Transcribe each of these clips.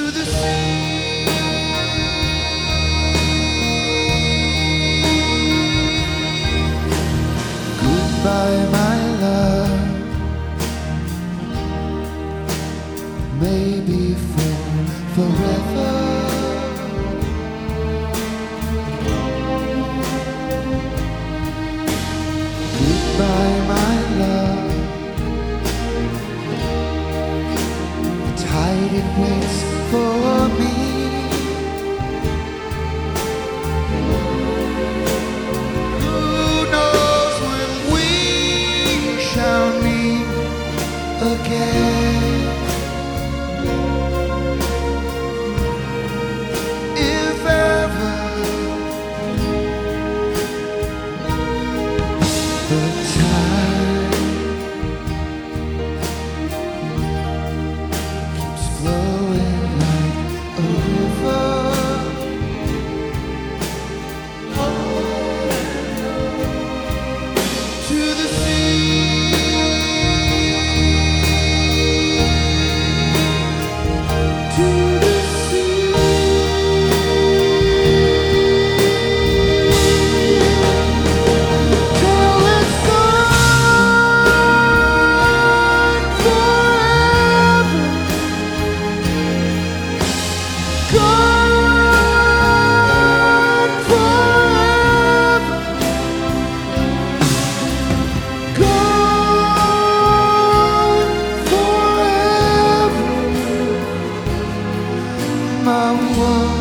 the sea. Goodbye, my love. Maybe for forever. Goodbye, my love. The tide, it waits for me. Who knows when we shall meet again? If ever the tide keeps flowing like a river, to the sea, to the sea. Till it's gone forever, gone forever, gone forever, my world.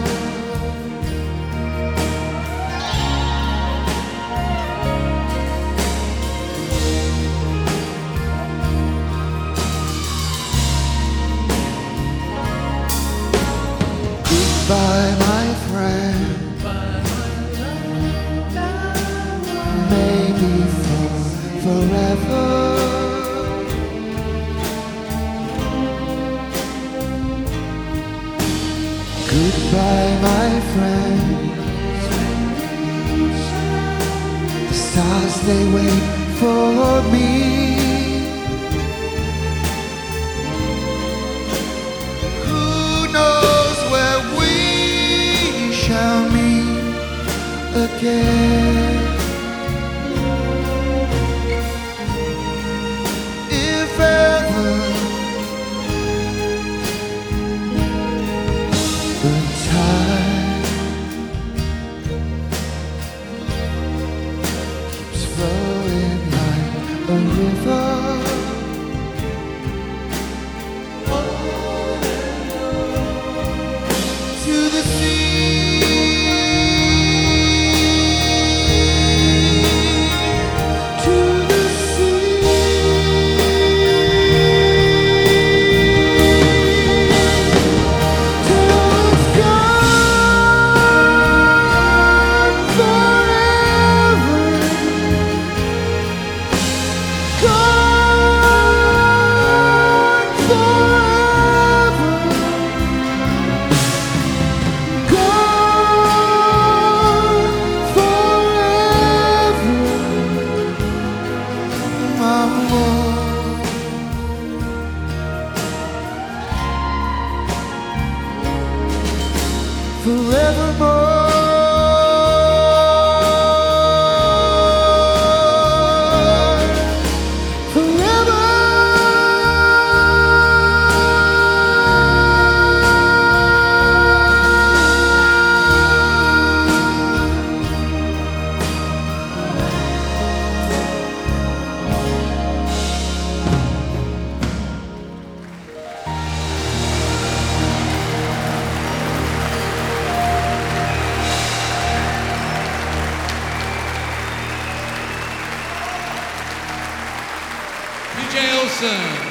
Goodbye, my friend. Maybe for forever. Goodbye, my friend. The stars, they wait for me. Who knows where we shall meet again? If ever the tide keeps flowing like a river, to the sea, to the sea. Till it's gone forever, gone forever, gone forever, my world. Forevermore, forever. PJ Olson.